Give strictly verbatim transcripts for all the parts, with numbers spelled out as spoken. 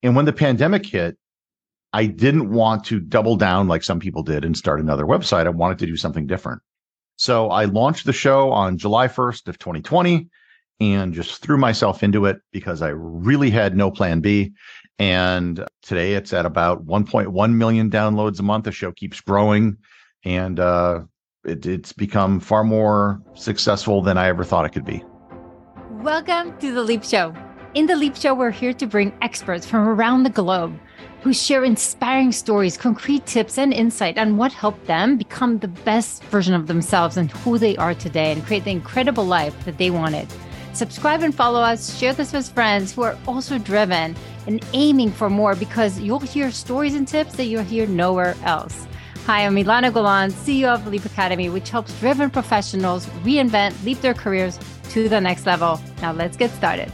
And when the pandemic hit, I didn't want to double down like some people did and start another website. I wanted to do something different. So I launched the show on July first of twenty twenty and just threw myself into it because I really had no plan B. And today it's at about one point one million downloads a month. The show keeps growing, and uh, it, it's become far more successful than I ever thought it could be. Welcome to The Leap Show. In The Leap Show, we're here to bring experts from around the globe who share inspiring stories, concrete tips, and insight on what helped them become the best version of themselves and who they are today and create the incredible life that they wanted. Subscribe and follow us. Share this with friends who are also driven and aiming for more, because you'll hear stories and tips that you'll hear nowhere else. Hi, I'm Ilana Golan, C E O of The Leap Academy, which helps driven professionals reinvent, leap their careers to the next level. Now let's get started.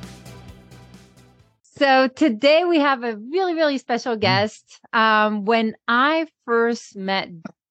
So today we have a really, really special guest. Um, when I first met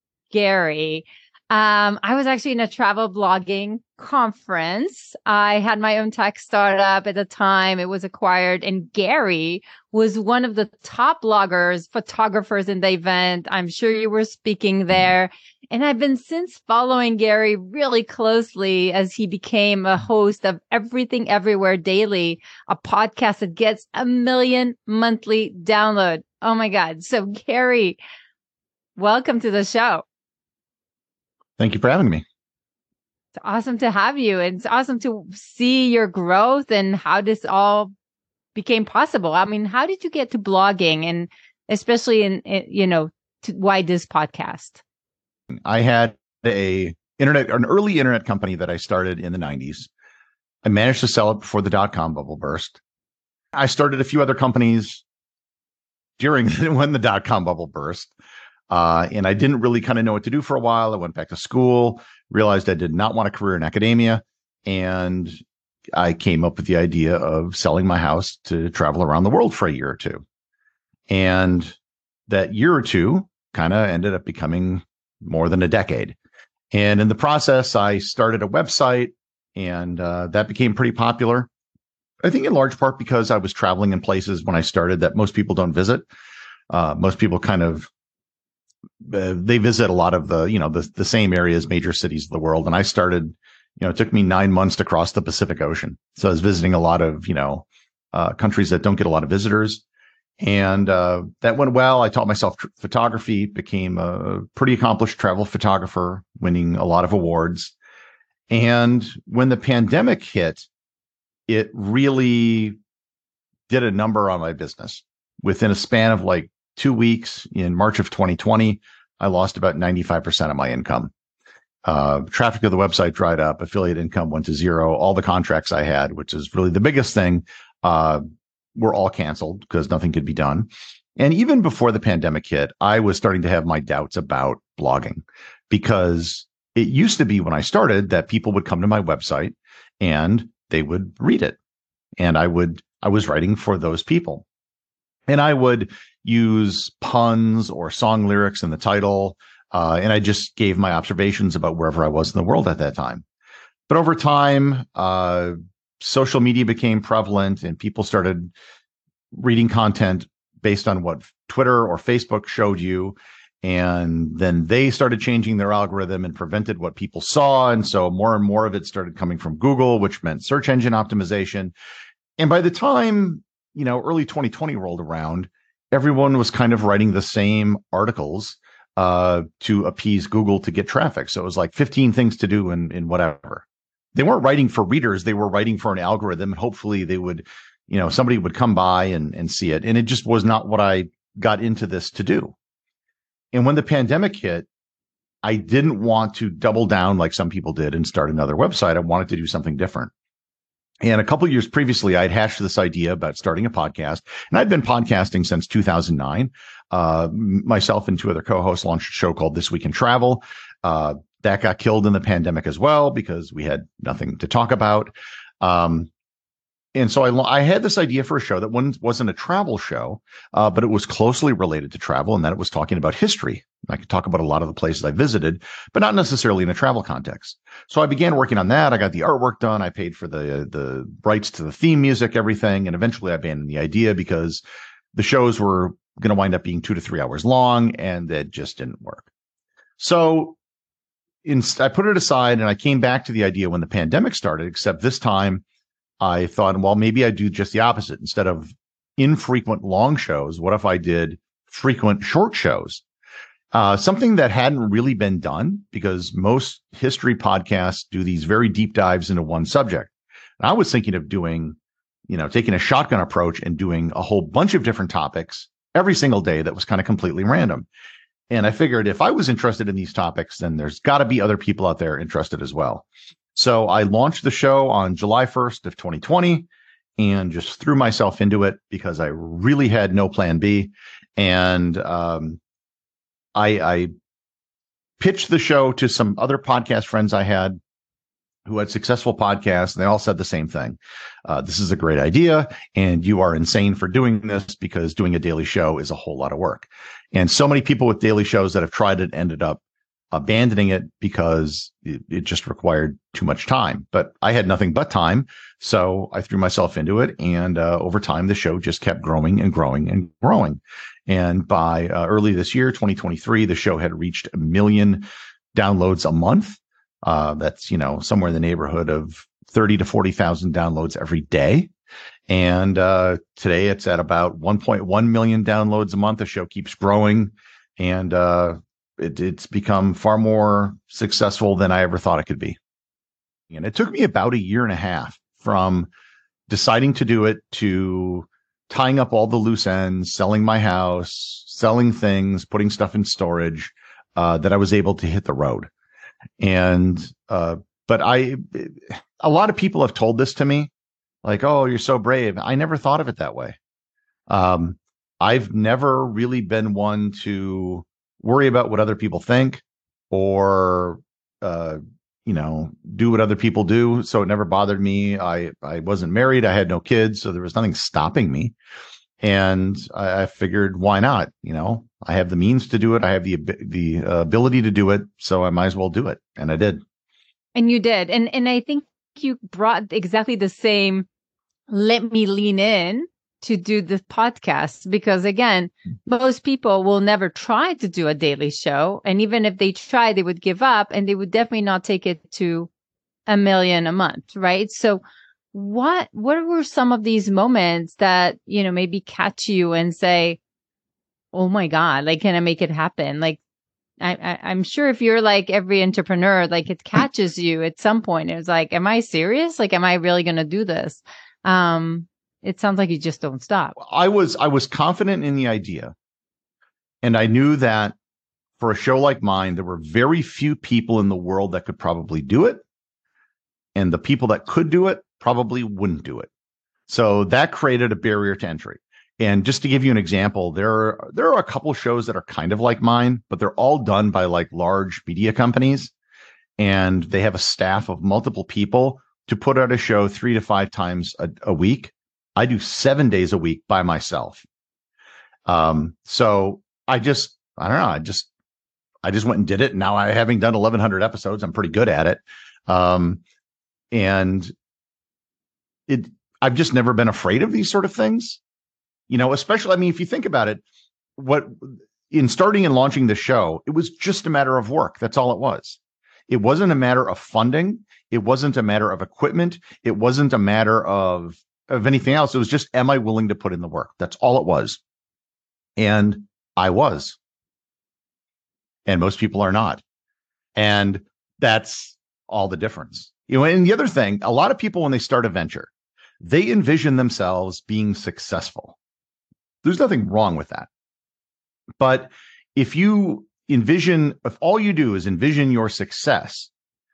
Gary, um, I was actually in a travel blogging conference. I had my own tech startup at the time. It was acquired, and Gary was one of the top bloggers, photographers in the event. I'm sure you were speaking there. And I've been since following Gary really closely as he became a host of Everything Everywhere Daily, a podcast that gets a million monthly download. Oh my God. So Gary, welcome to the show. Thank you for having me. It's awesome to have you. And it's awesome to see your growth and how this all became possible. I mean, how did you get to blogging, and especially in, in you know, to, why this podcast? I had a internet, an early internet company that I started in the nineties. I managed to sell it before the dot-com bubble burst. I started a few other companies during when the dot-com bubble burst. Uh, and I didn't really kind of know what to do for a while. I went back to school, realized I did not want a career in academia. And I came up with the idea of selling my house to travel around the world for a year or two. And that year or two kind of ended up becoming more than a decade. And in the process, I started a website, and uh, that became pretty popular. I think in large part because I was traveling in places when I started that most people don't visit. Uh, most people kind of, uh, they visit a lot of the, you know, the, the same areas, major cities of the world. And I started, you know, it took me nine months to cross the Pacific Ocean. So I was visiting a lot of, you know, uh, countries that don't get a lot of visitors. And uh, that went well. I taught myself tr- photography, became a pretty accomplished travel photographer, winning a lot of awards. And when the pandemic hit, it really did a number on my business. Within a span of like two weeks in March of twenty twenty, I lost about ninety-five percent of my income. Uh, traffic to the website dried up, affiliate income went to zero. All the contracts I had, which is really the biggest thing, uh, were all canceled because nothing could be done. And even before the pandemic hit, I was starting to have my doubts about blogging, because it used to be when I started that people would come to my website and they would read it. And I would, I was writing for those people. And I would use puns or song lyrics in the title. Uh, and I just gave my observations about wherever I was in the world at that time. But over time, uh, social media became prevalent, and people started reading content based on what Twitter or Facebook showed you. And then they started changing their algorithm and prevented what people saw. And so more and more of it started coming from Google, which meant search engine optimization. And by the time, you know, early twenty twenty rolled around, everyone was kind of writing the same articles uh, to appease Google to get traffic. So it was like fifteen things to do in, in whatever. They weren't writing for readers. They were writing for an algorithm, and hopefully they would, you know, somebody would come by and, and see it. And it just was not what I got into this to do. And when the pandemic hit, I didn't want to double down like some people did and start another website. I wanted to do something different. And a couple of years previously, I'd hashed this idea about starting a podcast, and I'd been podcasting since two thousand nine. Uh, myself and two other co-hosts launched a show called This Week in Travel. Uh, that got killed in the pandemic as well because we had nothing to talk about. Um, and so I, I had this idea for a show that one wasn't a travel show, uh, but it was closely related to travel, and that it was talking about history. I could talk about a lot of the places I visited, but not necessarily in a travel context. So I began working on that. I got the artwork done. I paid for the the rights to the theme music, everything. And eventually I abandoned the idea because the shows were going to wind up being two to three hours long, and that just didn't work. So in, I put it aside, and I came back to the idea when the pandemic started, except this time I thought, well, maybe I do just the opposite. Instead of infrequent long shows, what if I did frequent short shows? Uh, something that hadn't really been done, because most history podcasts do these very deep dives into one subject. And I was thinking of doing, you know, taking a shotgun approach and doing a whole bunch of different topics every single day that was kind of completely random. And I figured if I was interested in these topics, then there's got to be other people out there interested as well. So I launched the show on July first of twenty twenty and just threw myself into it because I really had no plan B. And um, I, I pitched the show to some other podcast friends I had who had successful podcasts, and they all said the same thing. Uh, this is a great idea, and you are insane for doing this because doing a daily show is a whole lot of work. And so many people with daily shows that have tried it ended up abandoning it because it, it just required too much time. But I had nothing but time, so I threw myself into it. And uh, over time, the show just kept growing and growing and growing. And by uh, early this year, twenty twenty-three, the show had reached a million downloads a month. Uh, that's, you know, somewhere in the neighborhood of thirty to forty thousand downloads every day. And uh, today it's at about one point one million downloads a month. The show keeps growing, and uh, it, it's become far more successful than I ever thought it could be. And it took me about a year and a half from deciding to do it to tying up all the loose ends, selling my house, selling things, putting stuff in storage, uh, that I was able to hit the road. And, uh, but I, a lot of people have told this to me, like, oh, you're so brave. I never thought of it that way. Um, I've never really been one to worry about what other people think or, uh, you know, do what other people do. So it never bothered me. I, I wasn't married. I had no kids. So there was nothing stopping me. And I, I figured, why not? You know, I have the means to do it. I have the the uh, ability to do it. So I might as well do it. And I did. And you did. And and I think you brought exactly the same, let me lean in to do the podcast, because again, most people will never try to do a daily show. And even if they try, they would give up, and they would definitely not take it to a million a month. Right. So what, what were some of these moments that, you know, maybe catch you and say, oh my God, like, can I make it happen? Like, I, I, I'm sure if you're like every entrepreneur, like it catches you at some point. It's like, am I serious? Like, am I really going to do this? Um, it sounds like you just don't stop. I was, I was confident in the idea. And I knew that for a show like mine, there were very few people in the world that could probably do it. And the people that could do it probably wouldn't do it. So that created a barrier to entry. And just to give you an example, there are, there are a couple shows that are kind of like mine, but they're all done by like large media companies. And they have a staff of multiple people to put out a show three to five times a, a week. I do seven days a week by myself. Um, so I just, I don't know, I just, I just went and did it. And now I, having done eleven hundred episodes, I'm pretty good at it. Um, and it, I've just never been afraid of these sort of things. You know, especially, I mean, if you think about it, what in starting and launching the show, it was just a matter of work. That's all it was. It wasn't a matter of funding. It wasn't a matter of equipment. It wasn't a matter of, of anything else. It was just, am I willing to put in the work? That's all it was. And I was. And most people are not. And that's all the difference. You know, and the other thing, a lot of people, when they start a venture, they envision themselves being successful. There's nothing wrong with that. But if you envision, if all you do is envision your success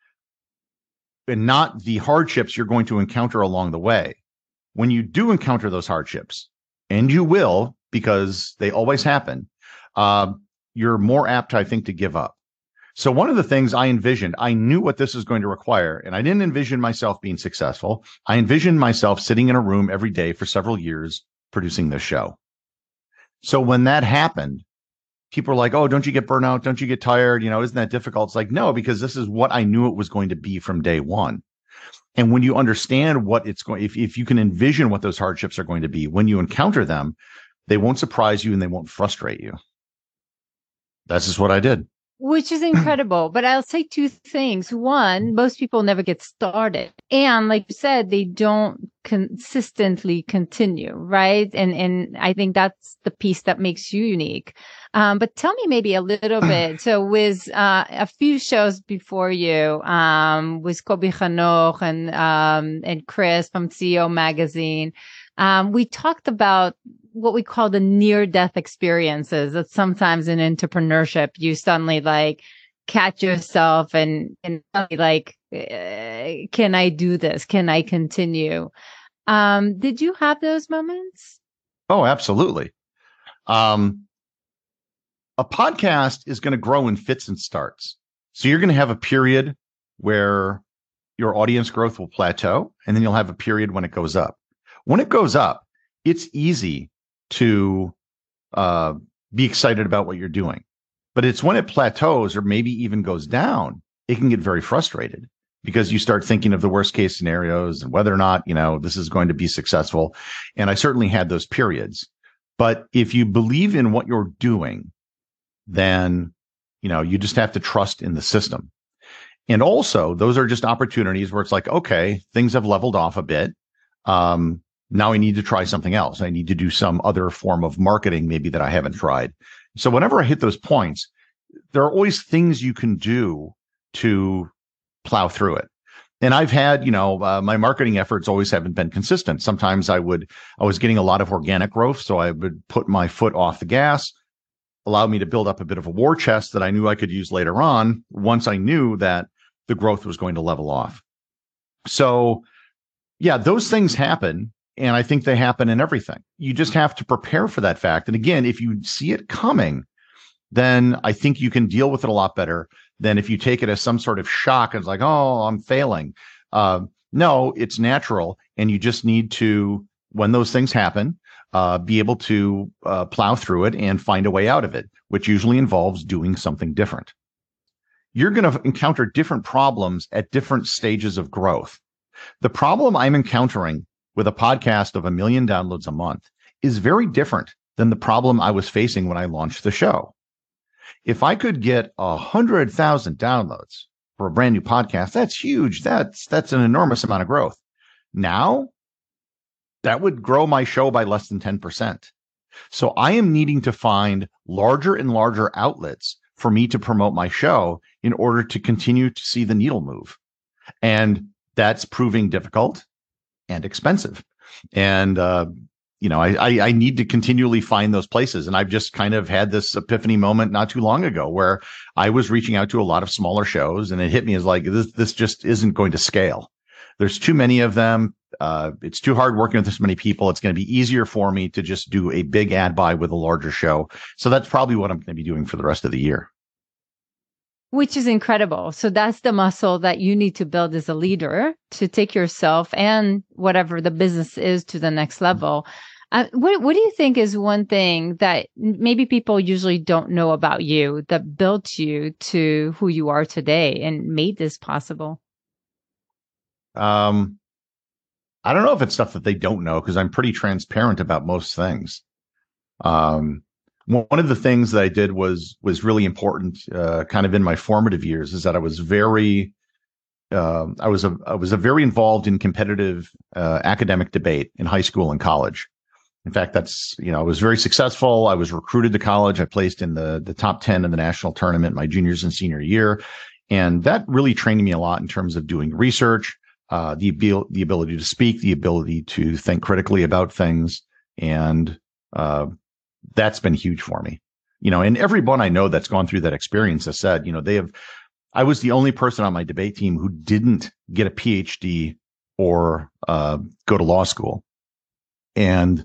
and not the hardships you're going to encounter along the way, when you do encounter those hardships, and you will, because they always happen, uh, you're more apt, I think, to give up. So one of the things I envisioned, I knew what this was going to require, and I didn't envision myself being successful. I envisioned myself sitting in a room every day for several years producing this show. So when that happened, people were like, oh, don't you get burnout? Don't you get tired? You know, isn't that difficult? It's like, no, because this is what I knew it was going to be from day one. And when you understand what it's going, if, if you can envision what those hardships are going to be, when you encounter them, they won't surprise you and they won't frustrate you. That's just what I did. Which is incredible. But I'll say two things. One, most people never get started. And like you said, they don't consistently continue, right? And and I think that's the piece that makes you unique. Um, but tell me maybe a little bit. So with uh, a few shows before you, um, with Kobi Hanoch and um, and Chris from C E O Magazine, um, we talked about what we call the near-death experiences that sometimes in entrepreneurship, you suddenly like catch yourself and, and like, uh, can I do this? Can I continue? Um, did you have those moments? Oh, absolutely. Um, a podcast is going to grow in fits and starts. So you're going to have a period where your audience growth will plateau, and then you'll have a period when it goes up. When it goes up, it's easy to uh, be excited about what you're doing. But it's when it plateaus or maybe even goes down, it can get very frustrated because you start thinking of the worst case scenarios and whether or not, you know, this is going to be successful. And I certainly had those periods. But if you believe in what you're doing, then, you know, you just have to trust in the system. And also, those are just opportunities where it's like, okay, things have leveled off a bit. Um, Now I need to try something else. I need to do some other form of marketing, maybe that I haven't tried. So whenever I hit those points, there are always things you can do to plow through it. And I've had, you know, uh, my marketing efforts always haven't been consistent. Sometimes I would, I was getting a lot of organic growth. So I would put my foot off the gas, allow me to build up a bit of a war chest that I knew I could use later on once I knew that the growth was going to level off. So yeah, those things happen. And I think they happen in everything. You just have to prepare for that fact. And again, if you see it coming, then I think you can deal with it a lot better than if you take it as some sort of shock and it's like, oh, I'm failing. Uh, no, it's natural. And you just need to, when those things happen, uh, be able to uh, plow through it and find a way out of it, which usually involves doing something different. You're going to encounter different problems at different stages of growth. The problem I'm encountering with a podcast of a million downloads a month is very different than the problem I was facing when I launched the show. If I could get a hundred thousand downloads for a brand new podcast, that's huge. That's, that's an enormous amount of growth. Now that would grow my show by less than ten percent. So I am needing to find larger and larger outlets for me to promote my show in order to continue to see the needle move. And that's proving difficult and expensive. And, uh, you know, I, I, I need to continually find those places. And I've just kind of had this epiphany moment not too long ago where I was reaching out to a lot of smaller shows and it hit me as like, this, this just isn't going to scale. There's too many of them. Uh, it's too hard working with this many people. It's going to be easier for me to just do a big ad buy with a larger show. So that's probably what I'm going to be doing for the rest of the year. Which is incredible. So that's the muscle that you need to build as a leader to take yourself and whatever the business is to the next level. Uh, what What do you think is one thing that maybe people usually don't know about you that built you to who you are today and made this possible? Um, I don't know if it's stuff that they don't know because I'm pretty transparent about most things. Um, One of the things that I did was was really important, uh, kind of in my formative years, is that I was very, uh, I was a I was a very involved in competitive uh, academic debate in high school and college. In fact, that's you know I was very successful. I was recruited to college. I placed in the the top ten in the national tournament my juniors and senior year, and that really trained me a lot in terms of doing research, uh, the abil- the ability to speak, the ability to think critically about things, and uh, that's been huge for me, you know, and everyone I know that's gone through that experience has said, you know, they have, I was the only person on my debate team who didn't get a P H D or uh, go to law school. And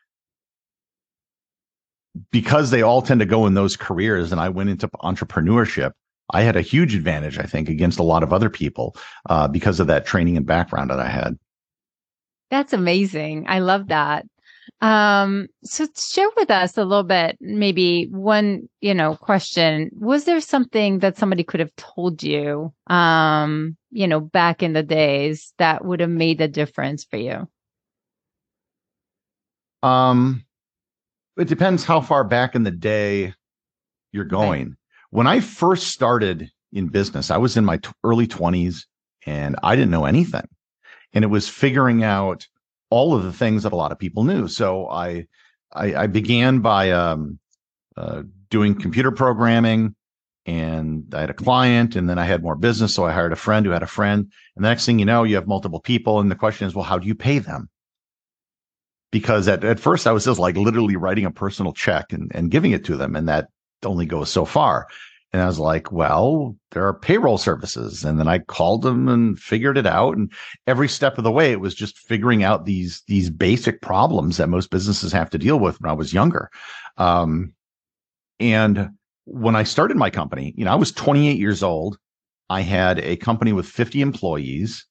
because they all tend to go in those careers and I went into entrepreneurship, I had a huge advantage, I think, against a lot of other people uh, because of that training and background that I had. That's amazing. I love that. Um, so share with us a little bit, maybe one, you know, question. Was there something that somebody could have told you, um, you know, back in the days that would have made a difference for you? Um, it depends how far back in the day you're going. Right. When I first started in business, I was in my t- early twenties and I didn't know anything. And it was figuring out all of the things that a lot of people knew. So I, I, I began by um, uh, doing computer programming, and I had a client, and then I had more business. So I hired a friend who had a friend. And the next thing you know, you have multiple people. And the question is, well, how do you pay them? Because at, at first I was just like literally writing a personal check and, and giving it to them. And that only goes so far. And I was like, well, there are payroll services. And then I called them and figured it out. And every step of the way, it was just figuring out these, these basic problems that most businesses have to deal with when I was younger. Um, and when I started my company, you know, I was twenty-eight years old. I had a company with fifty employees.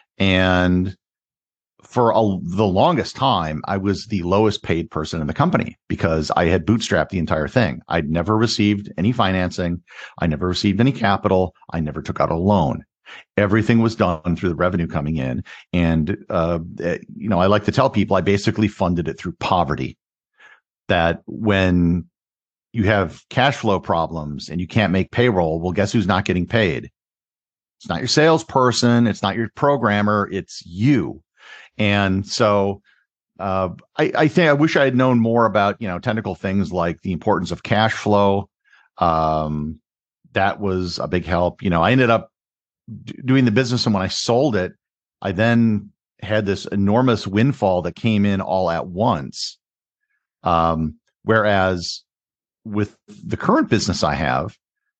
And for a, the longest time, I was the lowest paid person in the company because I had bootstrapped the entire thing. I'd never received any financing. I never received any capital. I never took out a loan. Everything was done through the revenue coming in. And, uh, you know, I like to tell people I basically funded it through poverty. That when you have cash flow problems and you can't make payroll, well, guess who's not getting paid? It's not your salesperson. It's not your programmer. It's you. And so uh, I, I think I wish I had known more about, you know, technical things like the importance of cash flow. Um, that was a big help. You know, I ended up d- doing the business, and when I sold it, I then had this enormous windfall that came in all at once. Um, whereas with the current business I have,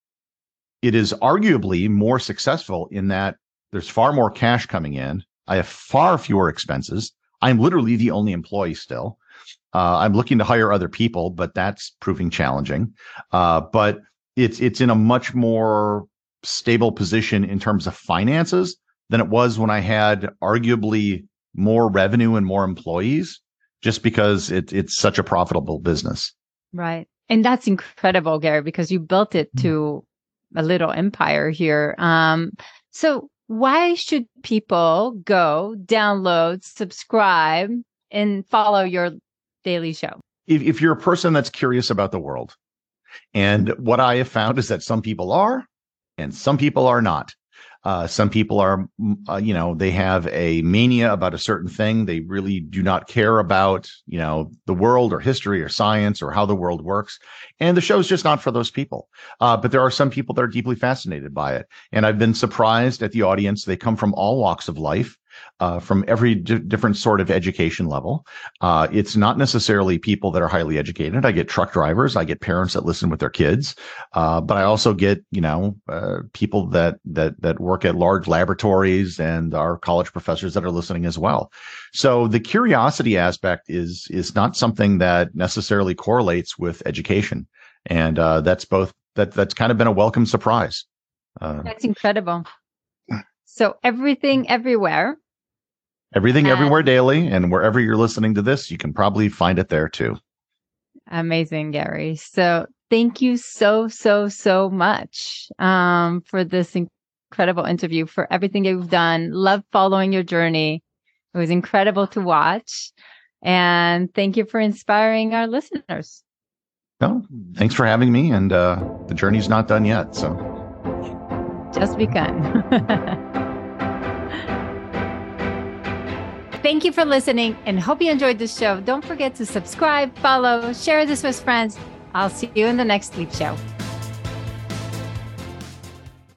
it is arguably more successful in that there's far more cash coming in. I have far fewer expenses. I'm literally the only employee still. Uh, I'm looking to hire other people, but that's proving challenging. Uh, but it's it's in a much more stable position in terms of finances than it was when I had arguably more revenue and more employees, just because it, it's such a profitable business. Right. And that's incredible, Gary, because you built it to a little empire here. Um, so why should people go download, subscribe, and follow your daily show? If, if you're a person that's curious about the world, and what I have found is that some people are, and some people are not. Uh, some people are, uh, you know, they have a mania about a certain thing. They really do not care about, you know, the world or history or science or how the world works. And the show's just not for those people. Uh, but there are some people that are deeply fascinated by it. And I've been surprised at the audience. They come from all walks of life. Uh, from every d- different sort of education level. Uh, it's not necessarily people that are highly educated. I get truck drivers. I get parents that listen with their kids. Uh, but I also get, you know, uh, people that, that, that work at large laboratories and are college professors that are listening as well. So the curiosity aspect is, is not something that necessarily correlates with education. And, uh, that's both, that, that's kind of been a welcome surprise. Uh, that's incredible. So everything, everywhere. Everything, and Everywhere Daily, and wherever you're listening to this, you can probably find it there too. Amazing, Gary. So thank you so, so, so much um, for this incredible interview, for everything you've done. Love following your journey. It was incredible to watch. And thank you for inspiring our listeners. No, thanks for having me. And uh, the journey's not done yet. So just begun. Thank you for listening and hope you enjoyed the show. Don't forget to subscribe, follow, share this with friends. I'll see you in the next Sleep Show.